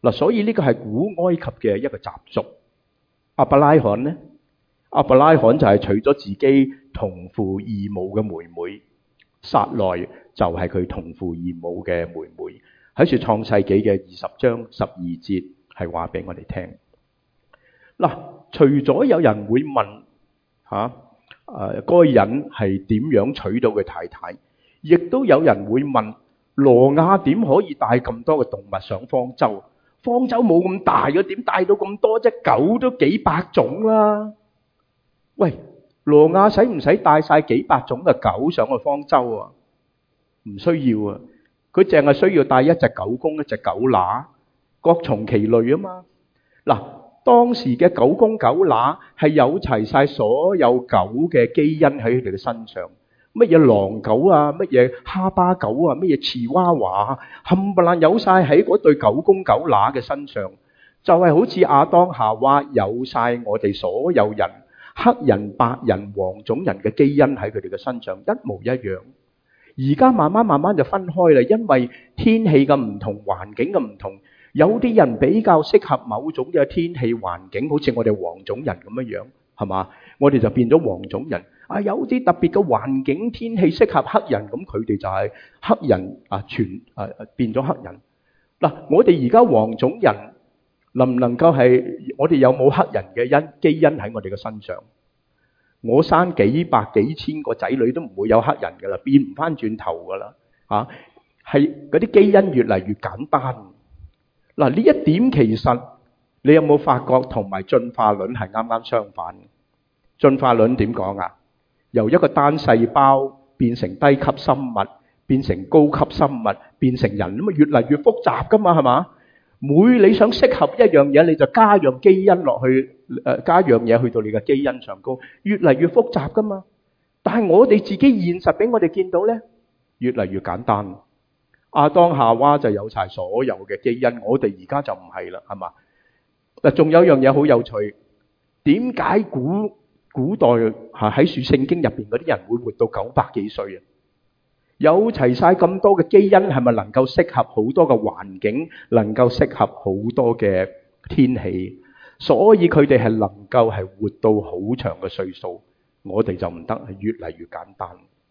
嗱，所以呢個係古埃及嘅一個習俗。亞伯拉罕呢？亞伯拉罕就係娶咗自己同父異母嘅妹妹，撒萊就係佢同父異母嘅妹妹。喺住創世紀嘅20章12節係話俾我哋聽。嗱，除咗有人會問該人係點樣娶到嘅太太，亦都有人會問挪亞點可以帶咁多嘅動物上方舟？方舟冇咁大嘅，點帶到咁多啫？狗都幾百種啦。喂，挪亞使唔使帶晒幾百種嘅狗上去方舟啊？唔需要啊，佢淨係需要帶一隻狗公、一隻狗乸，各從其類啊嘛。嗱，當時嘅狗公狗乸係有齊晒所有狗嘅基因喺佢哋嘅身上，乜嘢狼狗啊，乜嘢哈巴狗啊，乜嘢芝娃娃，冚唪唥有晒喺嗰對狗公狗乸嘅身上，就係好似亞當夏娃有晒我哋所有人黑人、白人、黃種人嘅基因喺佢哋嘅身上，一模一樣。而家慢慢就分開啦，因為天氣嘅唔同，環境嘅唔同，有啲人比較適合某種嘅天氣環境，好似我哋黃種人咁樣，係嘛？我哋就變咗黃種人。有啲特別嘅環境天氣適合黑人，咁佢哋就係黑人變咗黑人。嗱，我哋而家黃種人能唔能夠係我哋有冇黑人嘅基因喺我哋嘅身上？我生幾百幾千個仔女都唔會有黑人噶啦，變唔翻轉頭噶啦，係嗰啲基因越嚟越簡單。嗱，呢一點其實你有冇發覺同埋進化論係啱啱相反？進化論點講啊？由一個單細胞變成低級生物，變成高級生物，變成人，咁啊越嚟越複雜噶嘛，係嘛？你想適合一樣嘢，你就加樣基因落去，加樣嘢去到你嘅基因上高，越嚟越複雜噶嘛。但係我哋自己現實俾我哋見到呢，越嚟越簡單。亞當夏娃就有晒所有嘅基因，我哋而家就唔係啦，係嘛？嗱，仲有樣嘢好有趣，點解古代喺聖經入邊嗰啲人會活到900幾歲啊？有齊晒咁多嘅基因，係咪能夠適合好多嘅環境，能夠適合好多嘅天氣？所以佢哋係能夠係活到好長嘅歲數，我哋就唔得，係越嚟越簡單。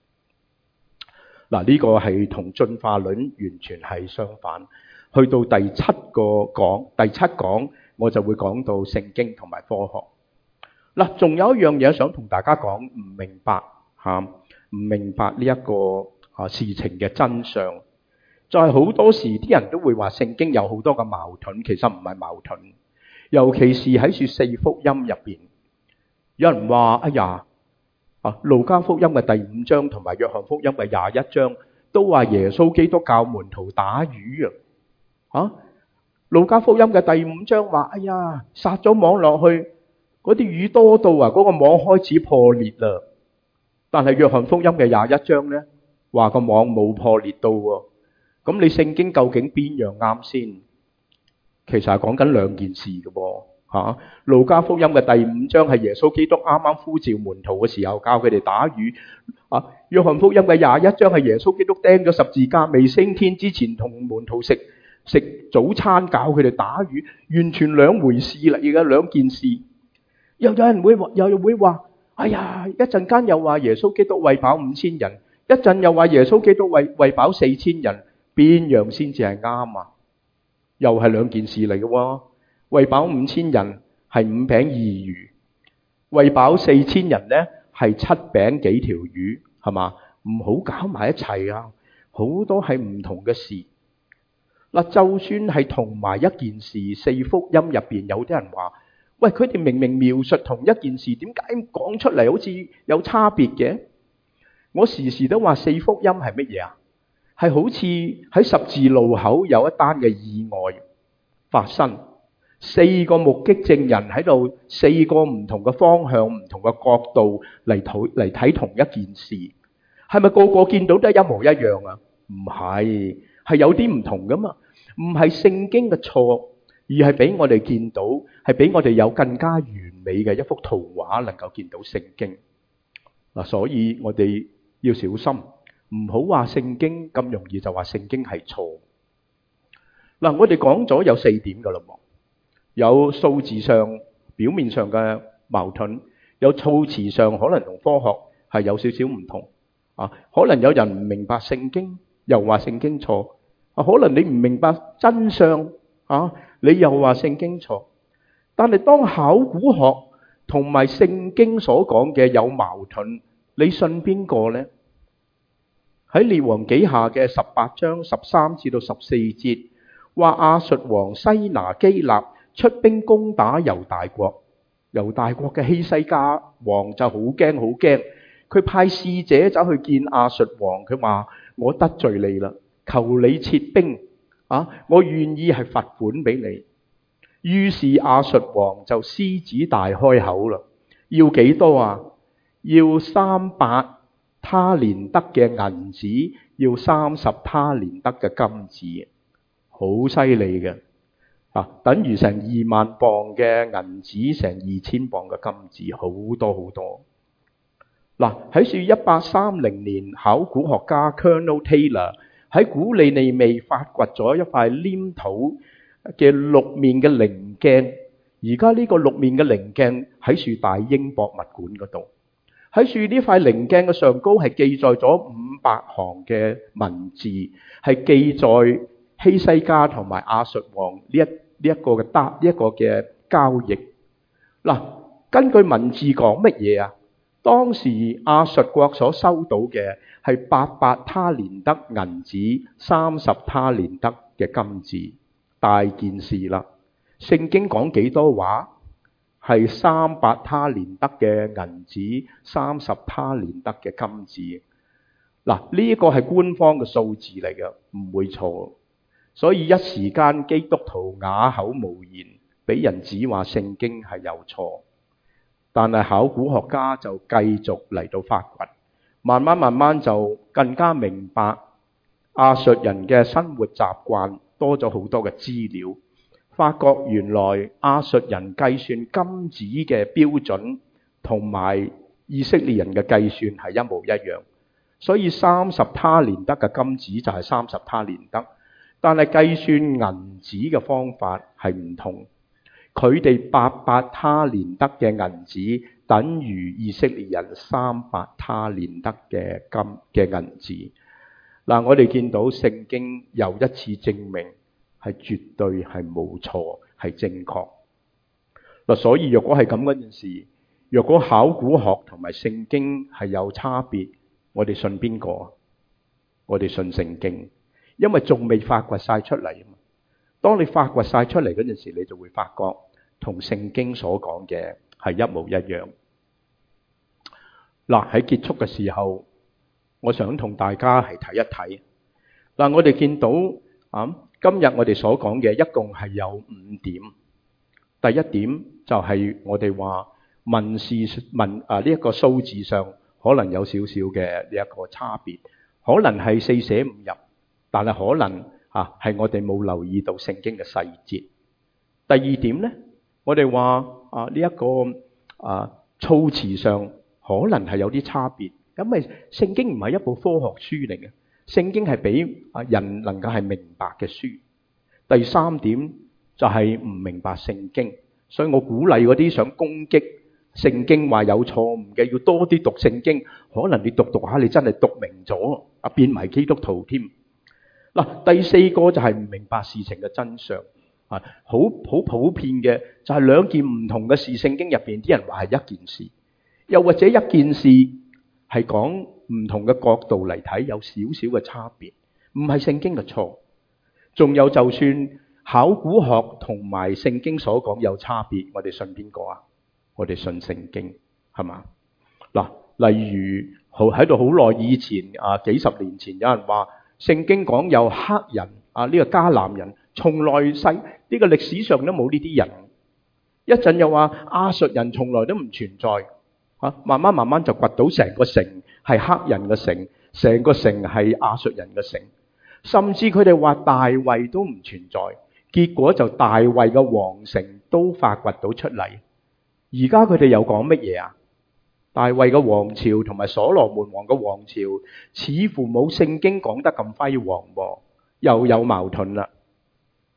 嗱，呢個係同進化論完全係相反。去到第七講，我就會講到聖經同埋科學。嗱，仲有一樣嘢想同大家講，唔明白呢一個事情嘅真相，就係好多時啲人都會話聖經有好多嘅矛盾，其實唔係矛盾。尤其是喺4福音入邊，有人話路加福音嘅第5章同埋約翰福音嘅21章都話耶穌基督教門徒打魚路加福音嘅第5章話撒咗網落去，嗰啲魚多到嗰個網開始破裂啦。但係約翰福音嘅21章呢，話個網冇破裂到喎。咁你聖經究竟邊樣啱先？其實係講緊兩件事嘅噃。路加福音嘅第5章係耶穌基督啱啱呼召門徒嘅時候教佢哋打魚。約翰福音嘅21章係耶穌基督釘咗十字架未升天之前同門徒食早餐，教佢哋打魚，完全兩回事嚟嘅，兩件事。又有人會話一陣間又話耶穌基督餵飽5000人，一陣又話耶穌基督餵飽4000人，邊樣先至係啱啊？又係兩件事嚟嘅喎。餵飽5000人係5餅2魚，餵飽4000人呢係7餅幾條魚，係嘛？唔好搞埋一齊啊！好多係唔同嘅事。嗱，就算係同埋一件事，4福音入邊有啲人話，喂，佢哋明明描述同一件事，點解講出嚟好似有差別嘅？我時時都話4福音係乜嘢啊？係好似喺十字路口有一單嘅意外發生，4個目擊證人喺度，4個唔同嘅方向、唔同嘅角度嚟睇同一件事，係咪個個見到都係一模一樣啊？唔係，係有啲唔同噶嘛。唔係聖經嘅錯，而係俾我哋見到，係俾我哋有更加完美嘅一幅圖畫，能夠見到聖經。所以我哋要小心，唔好話聖經咁容易就話聖經係錯。 嗱，我哋講咗有4點噶啦，有數字上表面上嘅矛盾，有措辭上可能同科學係有少少唔同啊。可能有人唔明白聖經，又話聖經錯啊。可能你唔明白真相啊，你又話聖經錯。但係當考古學同埋聖經所講嘅有矛盾，你信邊個呢？喺列王紀下嘅18章13至到14節，話亞述王西拿基立出兵攻打猶大國，猶大國嘅希西家王就好驚好驚，佢派使者走去見亞述王，佢話我得罪你啦，求你撤兵啊，我願意係罰款俾你。於是亞述王就獅子大開口啦，要幾多啊？要300他連得嘅銀子，要30他連得嘅金子，好犀利嘅啊！等於成2萬磅嘅銀子，成2000磅嘅金子，好多好多。嗱，喺1830年，考古學家 Colonel Taylor 喺古利尼微發掘咗一塊黏土嘅6面嘅棱鏡，而家呢個6面嘅棱鏡喺樹大英博物館嗰度。喺樹呢塊棱鏡嘅上高係記載咗500行嘅文字，係記載希西家同埋亞述王呢一個嘅交易。嗱，根據文字講乜嘢啊？當時亞述國所收到嘅係800他連得銀子，30他連得嘅金子，大件事啦。聖經講幾多話？係300他連得嘅銀子，30他連得嘅金子。嗱，呢個係官方嘅數字嚟嘅，唔會錯。所以一時間基督徒啞口無言，俾人指話聖經係有錯。但係考古學家就繼續嚟到發掘，慢慢就更加明白亞述人嘅生活習慣，多咗好多嘅資料。發覺原來亞述人計算金子嘅標準同埋以色列人嘅計算係一模一樣，所以30他連得嘅金子就係30他連得，但係計算銀子嘅方法係唔同。佢哋800他連得嘅銀子等於以色列人300他連得嘅銀子。嗱，我哋見到聖經又一次證明係絕對係冇錯，係正確。嗱，所以若果係咁嗰件事，若果考古學同埋聖經係有差別，我哋信邊個？我哋信聖經，因為仲未發掘晒出嚟啊嘛。當你發掘晒出嚟嗰陣時，你就會發覺同聖經所講嘅係一模一樣。嗱，喺結束嘅時候，我想同大家係睇一睇。嗱，我哋見到今日我哋所講嘅一共係有5點。第一點就係我哋話呢一個數字上可能有少少嘅呢一個差別，可能係四捨五入，但係可能係我哋冇留意到聖經嘅細節。第二點呢，我哋話呢一個措辭上可能係有啲差別，因為聖經唔係一部科學書嚟嘅。聖經係俾人能夠係明白嘅書。第三點就係唔明白聖經，所以我鼓勵嗰啲想攻擊聖經話有錯誤嘅，要多啲讀聖經。可能你讀下，你真係讀明咗，變埋基督徒添。嗱，第四個就係唔明白事情嘅真相。好普遍嘅就係兩件唔同嘅事，聖經入邊啲人話係一件事，又或者一件事係講唔同嘅角度嚟睇，有少少嘅差別，唔係聖經嘅錯。仲有就算考古學同埋聖經所講有差別，我哋信邊個啊？我哋信聖經，係嘛？嗱，例如喺度好耐以前幾十年前有人話聖經講有黑人呢個迦南人，從來呢個歷史上都冇呢啲人。一陣又話亞述人從來都唔存在。慢慢就掘到成個城係黑人嘅城，成個城係亞述人嘅城，甚至佢哋話大衛都唔存在，結果就大衛嘅皇城都發掘到出嚟。而家佢哋又講乜嘢啊？大衛嘅王朝同埋所羅門王嘅王朝似乎冇聖經講得咁輝煌喎，又有矛盾啦。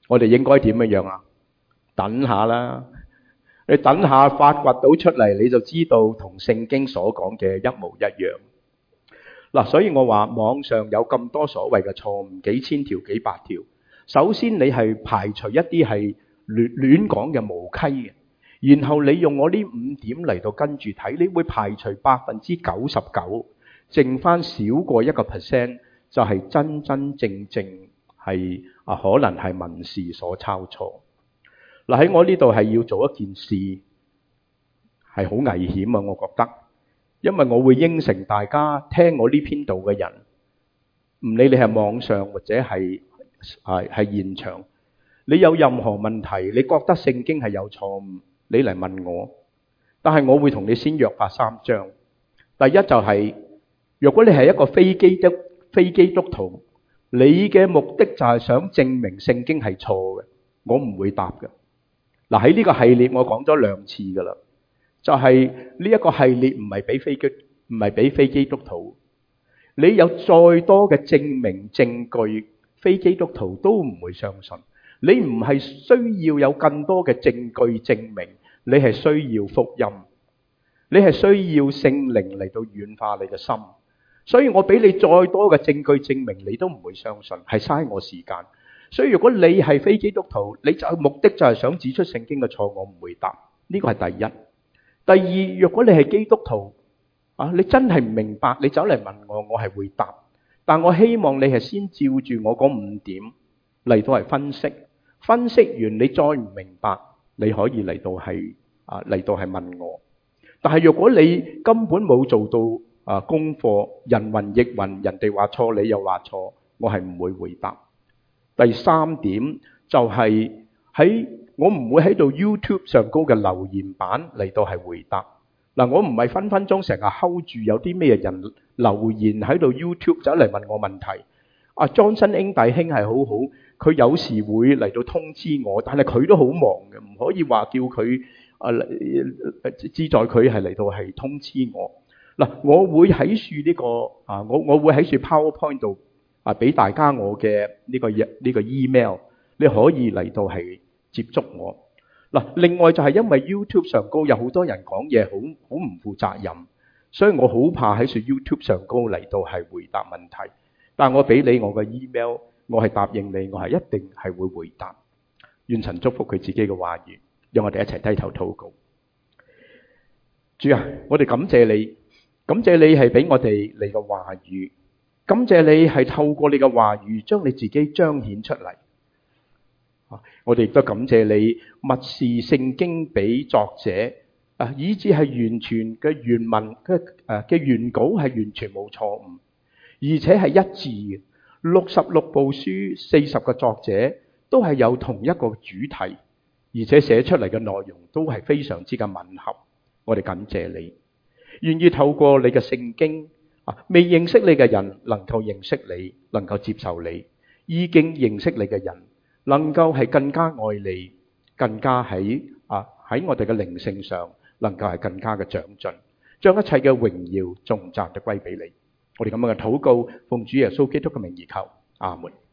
我哋應該點樣啊？等下啦，你等下發掘到出嚟，你就知道同聖經所講嘅一模一樣。嗱，所以我話網上有咁多所謂嘅錯誤，幾千條、幾百條。首先你係排除一啲係亂講嘅無稽嘅，然後你用我呢5點嚟到跟住睇，你會排除99%，剩翻少過1%，就係真真正正係可能係文士所抄錯。嗱，喺我呢度係要做一件事，係好危險啊！我覺得，因為我會應承大家聽我呢篇道嘅人，唔理你係網上或者係現場，你有任何問題，你覺得聖經係有錯誤，你嚟問我。但係我會同你先約法3章。第一就係，如果你係一個非基督徒，你嘅目的就係想證明聖經係錯嘅，我唔會答嘅。嗱，喺呢個系列我講咗2次噶啦，就係呢一個系列唔係俾非基督徒。你有再多嘅證明證據，非基督徒都唔會相信。你唔係需要有更多嘅證據證明，你係需要福音，你係需要聖靈嚟到軟化你嘅心。所以我俾你再多嘅證據證明，你都唔會相信，係嘥我時間。所以如果你係非基督徒，你就目的就係想指出聖經嘅錯，我唔會答。呢個係第一。第二，如果你係基督徒，你真係唔明白，你走嚟問我，我係會答。但我希望你係先照住我嗰5點嚟到係分析，分析完你再唔明白，你可以嚟到係問我。但係如果你根本冇做到功課，人云亦云，人哋話錯你又話錯，我係唔會回答。第3點就係我唔會喺度 YouTube 上高嘅留言板嚟到係回答。嗱，我唔係分分鐘成日 hold 住有啲咩人留言喺度 YouTube 走嚟問我問題。Johnson 兄弟兄係好好，佢有時會嚟到通知我，但係佢都好忙嘅，唔可以話叫佢志在佢係嚟到係通知我。嗱，我會喺樹呢個我會喺樹 PowerPoint 度俾大家我嘅呢個 email， 你可以嚟到係接觸我。嗱，另外就係因為 YouTube 上高有好多人講嘢好唔負責任，所以我好怕喺樹 YouTube 上高嚟到係回答問題。但我俾你我嘅 email， 我係答應你，我係一定係會回答。願神祝福佢自己嘅話語，讓我哋一齊低頭禱告。主啊，我哋感謝你，感謝你係俾我哋你嘅話語，感謝你係透過你嘅話語將你自己彰顯出嚟。我哋亦都感謝你默示聖經俾作者，以致係完全嘅原文嘅原稿係完全冇錯誤，而且係一致嘅。66部書40個作者都係有同一個主題，而且寫出嚟嘅內容都係非常之嘅吻合。我哋感謝你，願意透過你嘅聖經，未認識你嘅人能夠認識你，能夠接受你；已經認識你嘅人，能夠係更加愛你，更加喺我哋嘅靈性上，能夠係更加嘅長進，將一切嘅榮耀頌讚都歸俾你。我哋咁樣嘅禱告，奉主耶穌基督嘅名而求，阿門。